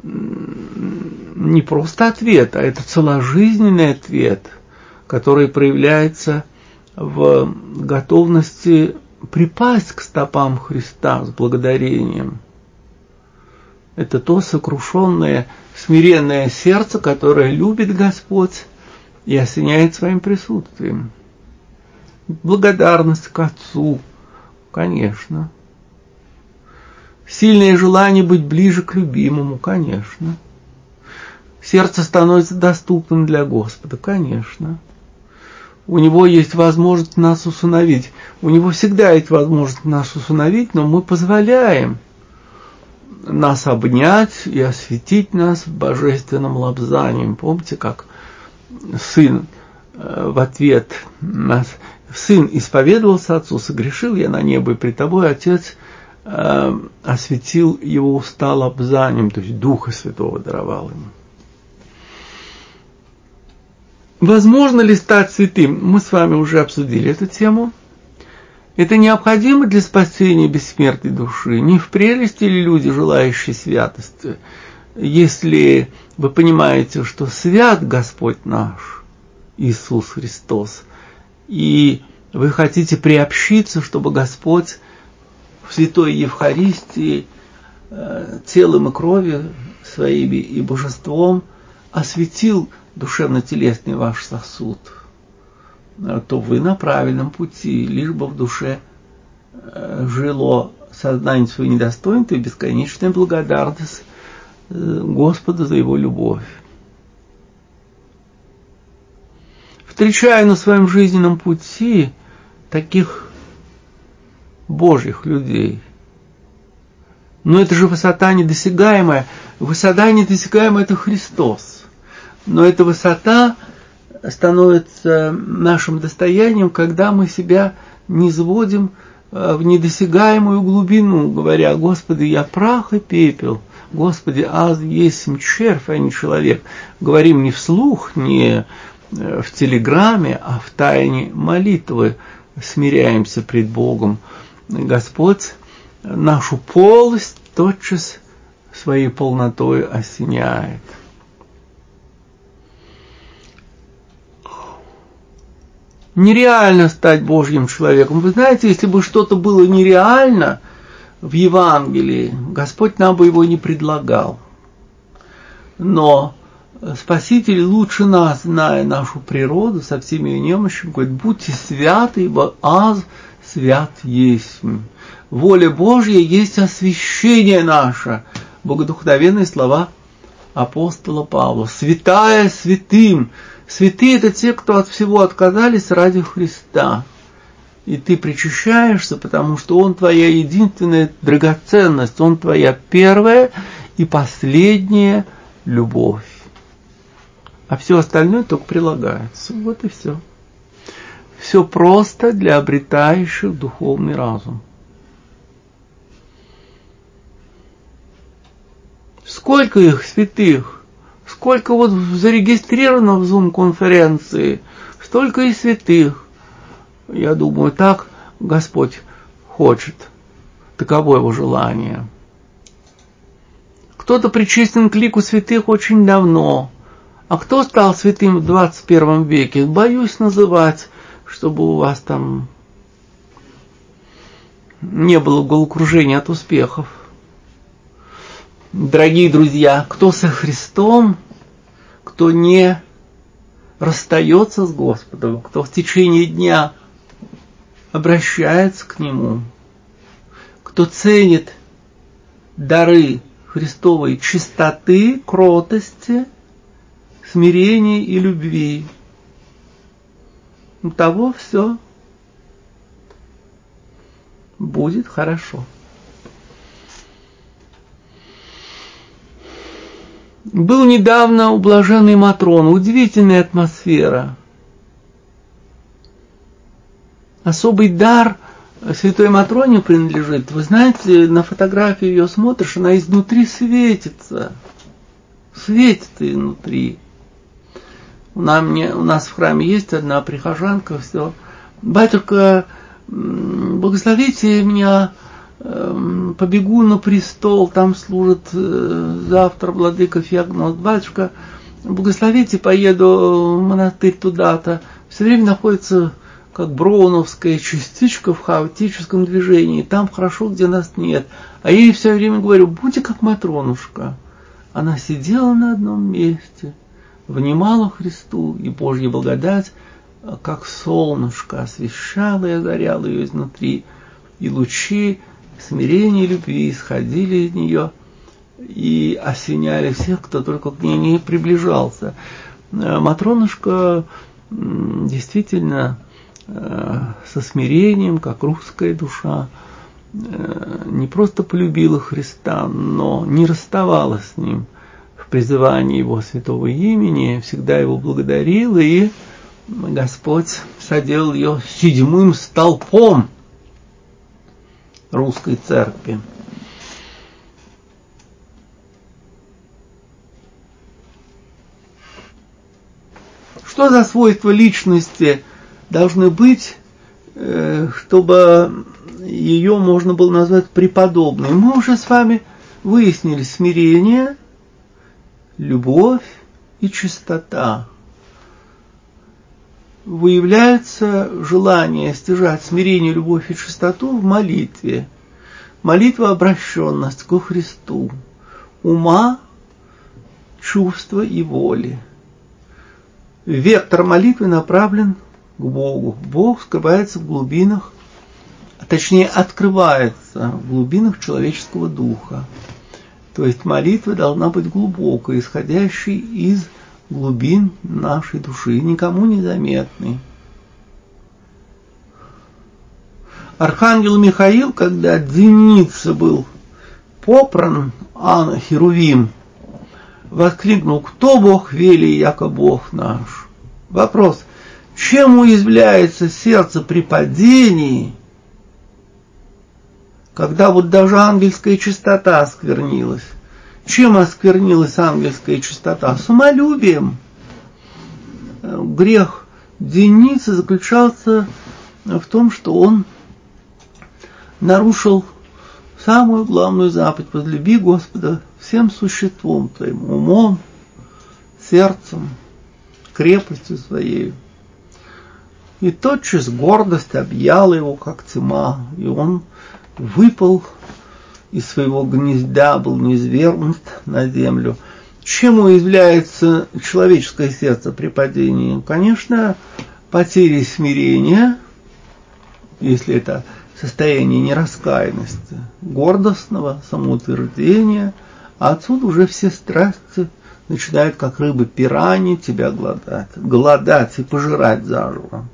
Не просто ответ, а это целожизненный ответ, который проявляется в готовности припасть к стопам Христа с благодарением. Это то сокрушенное, смиренное сердце, которое любит Господь и осеняет своим присутствием. Благодарность к Отцу, конечно. Сильное желание быть ближе к любимому, конечно. Сердце становится доступным для Господа, конечно. У него есть возможность нас усыновить. У него всегда есть возможность нас усыновить, но мы позволяем нас обнять и осветить нас божественным лобзанием. Помните, как сын в ответ, сын исповедовался отцу, согрешил я на небо, и пред тобой, отец, осветил его уста лобзанием, то есть Духа Святого даровал ему. Возможно ли стать святым? Мы с вами уже обсудили эту тему. Это необходимо для спасения бессмертной души. Не в прелести ли люди, желающие святости? Если вы понимаете, что свят Господь наш, Иисус Христос, и вы хотите приобщиться, чтобы Господь в Святой Евхаристии телом и кровью своими и божеством осветил душевно-телесный ваш сосуд, то вы на правильном пути, лишь бы в душе жило сознание своего недостоинства и бесконечная благодарность Господу за Его любовь. Встречая на своем жизненном пути таких Божьих людей, но это же высота недосягаемая. Высота недосягаемая – это Христос. Но эта высота становится нашим достоянием, когда мы себя низводим в недосягаемую глубину, говоря: Господи, я прах и пепел, Господи, аз есмь червь, а не человек. Говорим не вслух, не в телеграмме, а в тайне молитвы смиряемся пред Богом. Господь нашу полость тотчас своей полнотой осеняет. Нереально стать Божьим человеком. Вы знаете, если бы что-то было нереально в Евангелии, Господь нам бы его не предлагал. Но Спаситель лучше нас, зная нашу природу, со всеми ее немощами, говорит: будьте святы, ибо аз свят есть. Воля Божья есть освящение наше. Богодухновенные слова апостола Павла. Святая святым. Святые – это те, кто от всего отказались ради Христа. И ты причащаешься, потому что Он твоя единственная драгоценность, Он твоя первая и последняя любовь. А все остальное только прилагается. Вот и все. Все просто для обретающих духовный разум. Сколько их святых? Сколько вот зарегистрировано в Zoom-конференции, столько и святых. Я думаю, так Господь хочет. Таково Его желание. Кто-то причислен к лику святых очень давно. А кто стал святым в 21 веке? Боюсь называть, чтобы у вас там не было головокружения от успехов. Дорогие друзья, кто со Христом, кто не расстается с Господом, кто в течение дня обращается к Нему, кто ценит дары Христовой чистоты, кротости, смирения и любви, у того все будет хорошо. Был недавно у блаженной Матроны. Удивительная атмосфера. Особый дар святой Матроне принадлежит. Вы знаете, на фотографии ее смотришь, она изнутри светится. Светит изнутри. У нас в храме есть одна прихожанка, все. Батюшка, благословите меня, побегу на престол, там служит завтра владыка Феогност. Батюшка, благословите, поеду в монастырь туда-то. Все время находится как броуновская частичка в хаотическом движении. Там хорошо, где нас нет. А я ей все время говорю, будьте как Матронушка. Она сидела на одном месте, внимала Христу, и Божья благодать, как солнышко, освещала и озаряла ее изнутри, и лучи смирения и любви исходили из нее и осеняли всех, кто только к ней не приближался. Матронушка действительно со смирением, как русская душа, не просто полюбила Христа, но не расставалась с Ним в призывании Его святого имени, всегда Его благодарила, и Господь соделал ее седьмым столпом русской церкви. Что за свойства личности должны быть, чтобы ее можно было назвать преподобной? Мы уже с вами выяснили: смирение, любовь и чистота. Выявляется желание стяжать смирение, любовь и чистоту в молитве. Молитва — обращенность ко Христу, ума, чувства и воли. Вектор молитвы направлен к Богу. Бог скрывается в глубинах, а точнее открывается в глубинах человеческого духа. То есть молитва должна быть глубокой, исходящей из глубин нашей души, никому незаметной. Архангел Михаил, когда Деница был попран ан Херувим, воскликнул: «Кто Бог вели, яко Бог наш?» Вопрос: чем уязвляется сердце при падении, когда вот даже ангельская чистота осквернилась? Чем осквернилась ангельская чистота? Самолюбием. Грех Деницы заключался в том, что он нарушил самую главную заповедь: возлюби Господа всем существом твоим, умом, сердцем, крепостью своей. И тотчас гордость объяла его, как тьма, и он выпал из своего гнезда, был низвергнут на землю. Чем уязвляется человеческое сердце при падении? Конечно, потерей смирения, если это состояние нераскаянности, гордостного самоутверждения, а отсюда уже все страсти начинают, как рыбы пираньи, тебя голодать и пожирать заживо.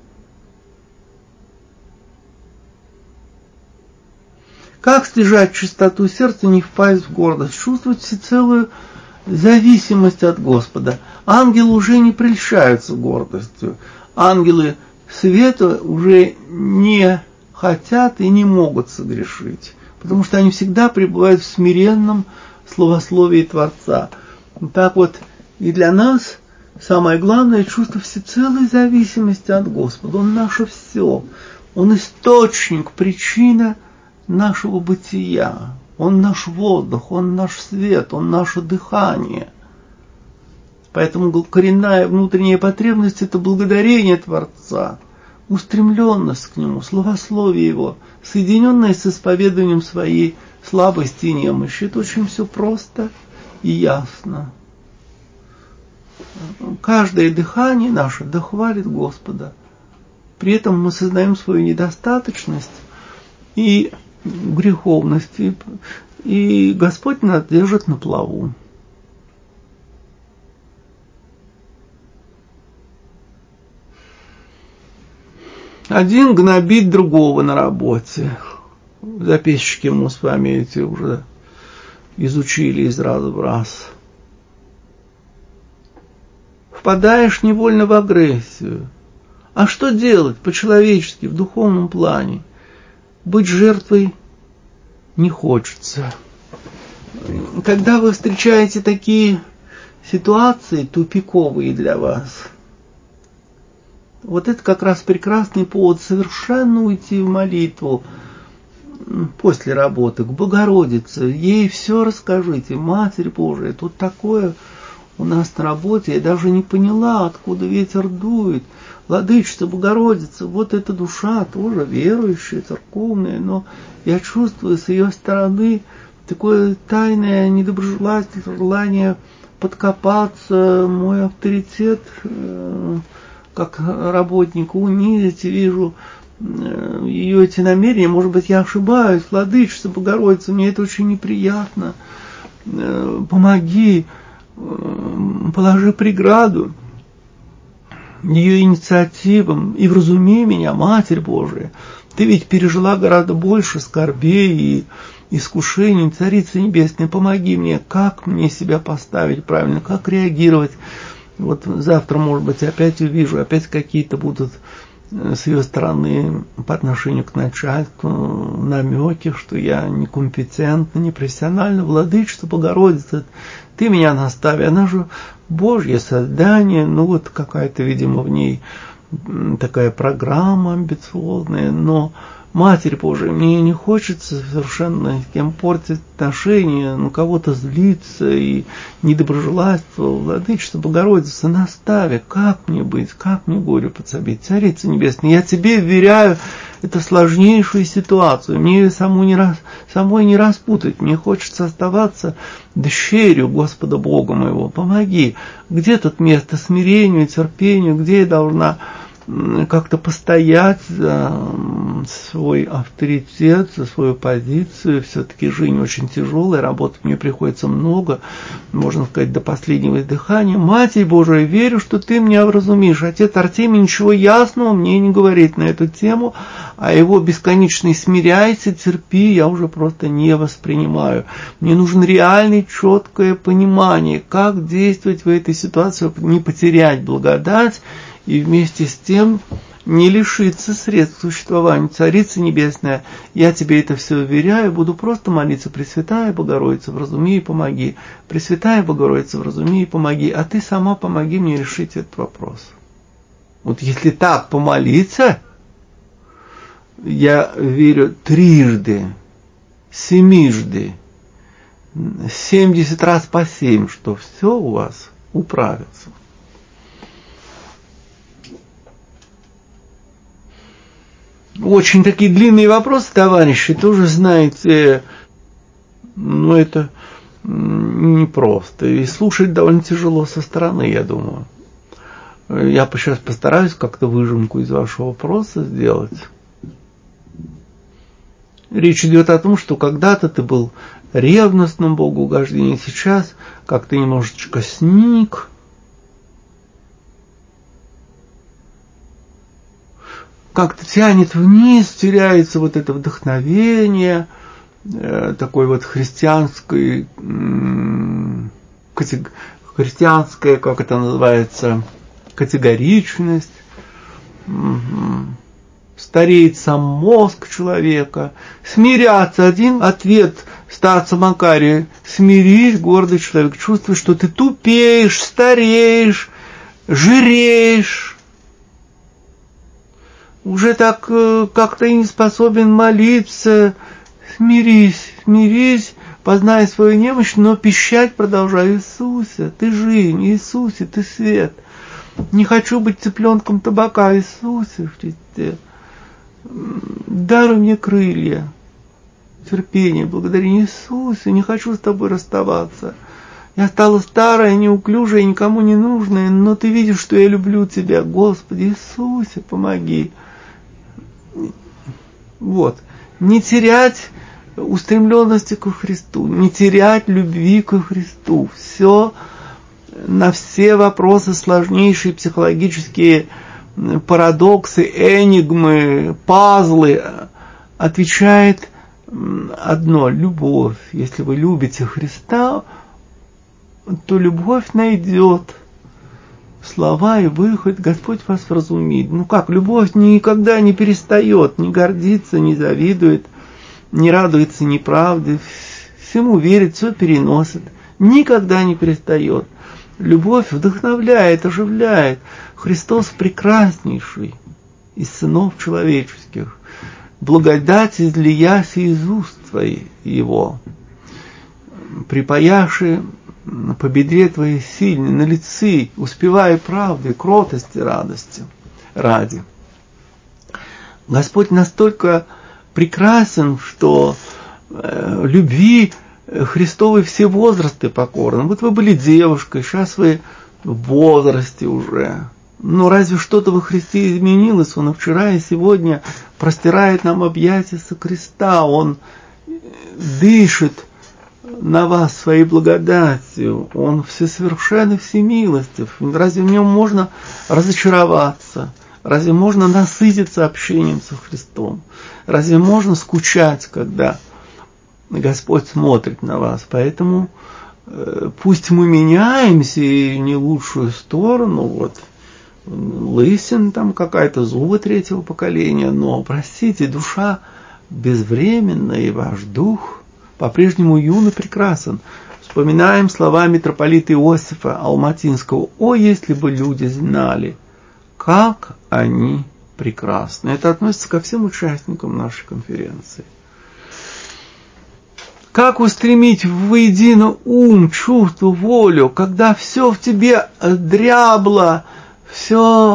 Как стяжать чистоту сердца, не впасть в гордость, чувствовать всецелую зависимость от Господа. Ангелы уже не прельщаются гордостью. Ангелы света уже не хотят и не могут согрешить, потому что они всегда пребывают в смиренном славословии Творца. Так вот, и для нас самое главное чувство всецелой зависимости от Господа. Он наше все. Он источник, причина нашего бытия. Он наш воздух, Он наш свет, Он наше дыхание. Поэтому коренная внутренняя потребность – это благодарение Творца, устремленность к Нему, славословие Его, соединенное с исповедованием своей слабости и немощи. Это очень все просто и ясно. Каждое дыхание наше дохвалит Господа. При этом мы сознаем свою недостаточность и греховность, и Господь нас держит на плаву. Один гнобит другого на работе. Записчики мы с вами эти уже изучили из раза в раз. Впадаешь невольно в агрессию. А что делать по-человечески, в духовном плане? Быть жертвой не хочется. Когда вы встречаете такие ситуации, тупиковые для вас, вот это как раз прекрасный повод совершенно уйти в молитву после работы, к Богородице. Ей все расскажите. Матерь Божия, тут такое у нас на работе, я даже не поняла, откуда ветер дует. Владычица, Богородица, вот эта душа тоже верующая, церковная, но я чувствую с ее стороны такое тайное недоброжелательное желание подкопаться, мой авторитет как работника унизить, вижу ее эти намерения, может быть, я ошибаюсь, Владычица, Богородица, мне это очень неприятно, помоги, положи преграду ее инициативам и вразуми меня, Матерь Божия. Ты ведь пережила гораздо больше скорбей и искушений, Царица Небесная, помоги мне, как мне себя поставить правильно, как реагировать. Вот завтра, может быть, опять увижу, опять какие-то будут с ее стороны по отношению к начальству намеки, что я некомпетентна, непрофессиональна. Владычица, Богородица, ты меня настави, она же Божье создание, ну вот какая-то, видимо, в ней такая программа амбициозная, но Матерь Божия, мне не хочется совершенно с кем портить отношения, на кого-то злиться и недоброжелательствовать. Владычица, Богородица, настави, как мне быть, как мне горе подсобить. Царица Небесная, я тебе вверяю эту сложнейшую ситуацию, мне ее самой не распутать, мне хочется оставаться дщерью Господа Бога моего. Помоги, где тут место смирению, терпению, где я должна как-то постоять за свой авторитет, за свою позицию. Все-таки жизнь очень тяжелая, работать мне приходится много, можно сказать, до последнего дыхания. Матерь Божия, верю, что ты меня вразумишь. Отец Артемий ничего ясного мне не говорит на эту тему, а его бесконечно смиряйся, терпи, я уже просто не воспринимаю. Мне нужно реальное, четкое понимание, как действовать в этой ситуации, чтобы не потерять благодать, и вместе с тем не лишиться средств существования. Царица Небесная, я тебе это все уверяю, буду просто молиться: Пресвятая Богородица, вразуми и помоги. Пресвятая Богородица, вразуми и помоги. А ты сама помоги мне решить этот вопрос. Вот если так помолиться, я верю трижды, семижды, 70 раз по 7, что все у вас управится. Очень такие длинные вопросы, товарищи, тоже знаете, но это непросто. И слушать довольно тяжело со стороны, я думаю. Я сейчас постараюсь как-то выжимку из вашего вопроса сделать. Речь идет о том, что когда-то ты был ревностным богоугождением, сейчас как ты немножечко сник. Как-то тянет вниз, теряется вот это вдохновение, такой вот христианская, как это называется, категоричность. Стареет сам мозг человека. Смиряться. Один ответ старца Макария. Смирись, гордый человек. Чувствуешь, что ты тупеешь, стареешь, жиреешь. Уже так как-то и не способен молиться. Смирись, познай свою немощь, но пищать продолжай. Иисусе, ты жизнь, Иисусе, ты свет. Не хочу быть цыпленком табака, Иисусе Христе. Даруй мне крылья, терпение, благодарение Иисусе. Не хочу с тобой расставаться. Я стала старая, неуклюжая, никому не нужная, но ты видишь, что я люблю тебя. Господи Иисусе, помоги. Вот. Не терять устремленности ко Христу, не терять любви ко Христу. Все, на все вопросы сложнейшие психологические парадоксы, энигмы, пазлы отвечает одно – любовь. Если вы любите Христа, то любовь найдет слова и выход, Господь вас вразумит. Ну как, любовь никогда не перестает, не гордится, не завидует, не радуется неправде, всему верит, все переносит, никогда не перестает. Любовь вдохновляет, оживляет. Христос прекраснейший из сынов человеческих. Благодать излиясь из уст твоих его. Припаяши по бедре твоей сильной, на лице, успевая правды, кротости, радости ради. Господь настолько прекрасен, что любви Христовой все возрасты покорны. Вот вы были девушкой, сейчас вы в возрасте уже. Но разве что-то во Христе изменилось? Он и вчера, и сегодня простирает нам объятия со креста. Он дышит на вас своей благодатью. Он всесовершенный, всемилостив. Разве в нем можно разочароваться? Разве можно насытиться общением со Христом? Разве можно скучать, когда Господь смотрит на вас? Поэтому пусть мы меняемся и не в лучшую сторону, вот, лысин там какая-то, зубы третьего поколения, но, простите, душа безвременна, и ваш дух по-прежнему юн и прекрасен. Вспоминаем слова митрополита Иосифа Алматинского: «О, если бы люди знали, как они прекрасны». Это относится ко всем участникам нашей конференции. Как устремить воедино ум, чувство, волю, когда все в тебе дрябло, все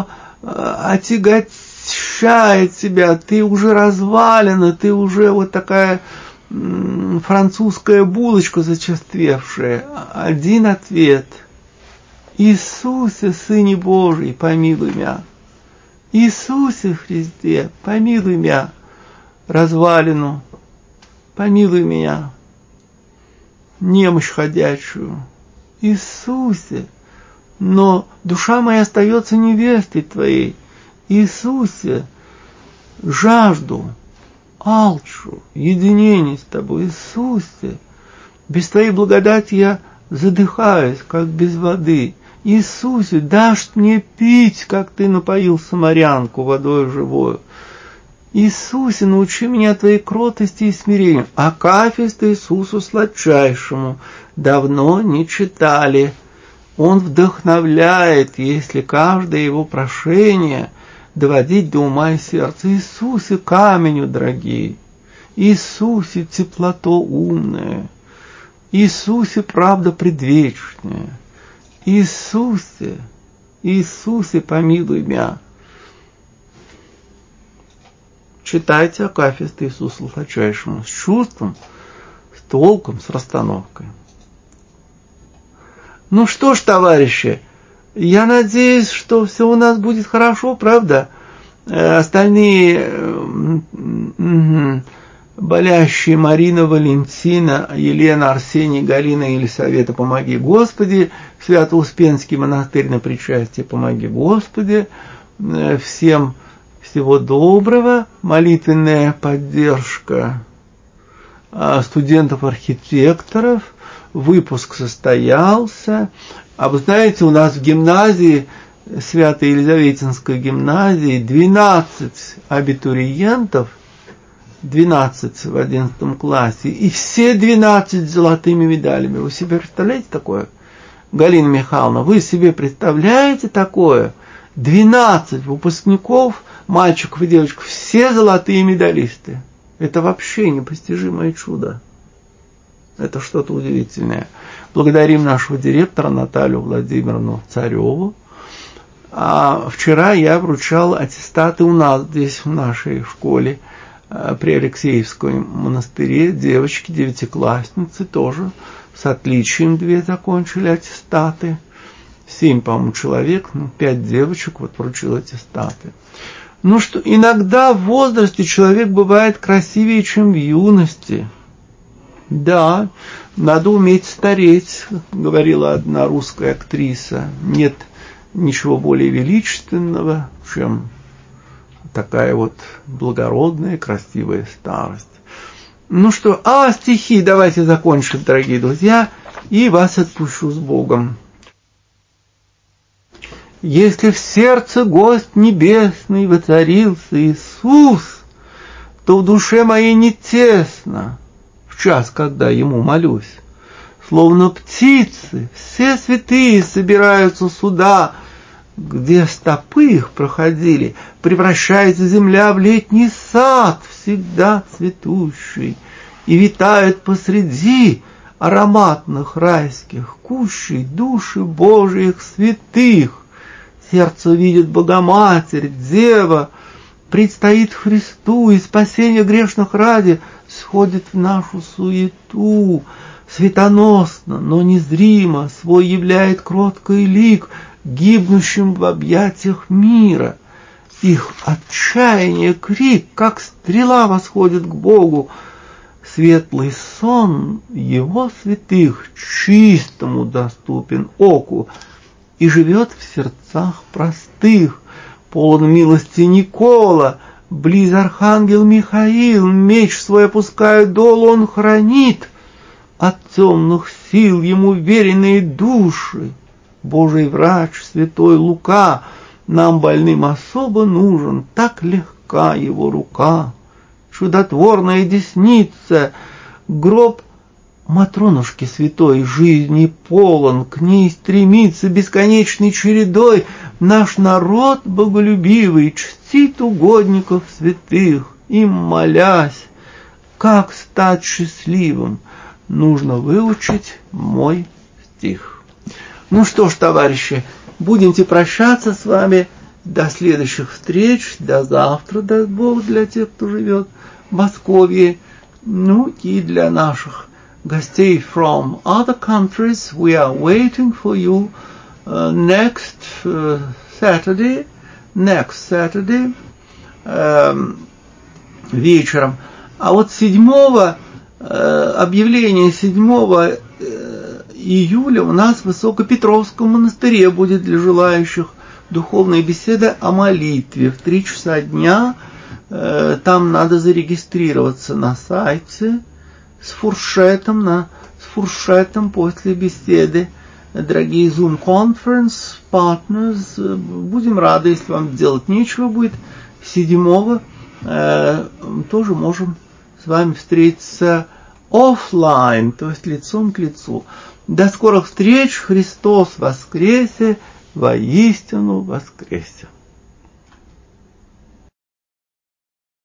отягощает тебя, ты уже развалена, ты уже вот такая французская булочка зачерствевшая. Один ответ: Иисусе, Сыне Божий, помилуй меня. Иисусе Христе, помилуй меня, развалину, помилуй меня, немощь ходячую. Иисусе, но душа моя остается невестой твоей. Иисусе, жажду, алчу, единение с тобой. Иисусе, без твоей благодати я задыхаюсь, как без воды. Иисусе, дашь мне пить, как ты напоил самарянку водой живою. Иисусе, научи меня твоей кротости и смирению. Акафист Иисусу сладчайшему давно не читали. Он вдохновляет, если каждое его прошение доводить до ума и сердца. Иисусе, каменю дорогий. Иисусе, теплото умное. Иисусе, правда предвечная. Иисусе, Иисусе, помилуй меня. Читайте Акафист Иисусу сладчайшему с чувством, с толком, с расстановкой. Ну что ж, товарищи, я надеюсь, что все у нас будет хорошо, правда? Остальные болящие Марина, Валентина, Елена, Арсений, Галина, Елисавета, помоги Господи, Свято-Успенский монастырь на причастие, помоги Господи, всем всего доброго, молитвенная поддержка студентов-архитекторов, выпуск состоялся. А вы знаете, у нас в гимназии, Свято-Елизаветинской гимназии, 12 абитуриентов, 12 в 11 классе, и все 12 с золотыми медалями. Вы себе представляете такое? Галина Михайловна, вы себе представляете такое? 12 выпускников, мальчиков и девочек, все золотые медалисты. Это вообще непостижимое чудо. Это что-то удивительное. Благодарим нашего директора Наталью Владимировну Цареву. А вчера я вручал аттестаты у нас здесь, в нашей школе, при Алексеевском монастыре. Девочки, девятиклассницы тоже с отличием 2 закончили аттестаты. 7, по-моему, человек, 5 девочек вот вручил аттестаты. Ну что, иногда в возрасте человек бывает красивее, чем в юности. Да, надо уметь стареть, говорила одна русская актриса. Нет ничего более величественного, чем такая вот благородная, красивая старость. Ну что, стихи давайте закончим, дорогие друзья, и вас отпущу с Богом. Если в сердце гость небесный воцарился Иисус, то в душе моей не тесно в час, когда Ему молюсь. Словно птицы, все святые собираются сюда, где стопы их проходили, превращается земля в летний сад, всегда цветущий, и витает посреди ароматных райских кущей души Божиих святых. Сердце видит Богоматерь, Дева, предстоит Христу, и спасение грешных ради сходит в нашу суету. Светоносно, но незримо свой являет кроткий лик гибнущим в объятиях мира. Их отчаяние, крик, как стрела восходит к Богу. Светлый сон Его святых чистому доступен оку и живет в сердцах простых. Полон милости Никола, близ архангел Михаил, меч свой опуская долу он хранит. От темных сил ему веренные души. Божий врач, святой Лука, нам больным особо нужен, так легка его рука. Чудотворная десница, гроб Матронушки святой жизни полон, к ней стремится бесконечной чередой. Наш народ боголюбивый чтит угодников святых, им молясь, как стать счастливым, нужно выучить мой стих. Ну что ж, товарищи, будемте прощаться с вами. До следующих встреч, до завтра, даст Бог, для тех, кто живет в Москве. Ну и для наших гостей from other countries, we are waiting for you next Saturday вечером. А вот 7 объявление 7 июля у нас в Высокопетровском монастыре будет для желающих духовная беседа о молитве в 3 часа дня. Там надо зарегистрироваться на сайте с фуршетом после беседы. Дорогие Zoom Conference Partners, будем рады, если вам делать нечего будет. 7 тоже можем с вами встретиться офлайн, то есть лицом к лицу. До скорых встреч. Христос воскресе, воистину воскресе.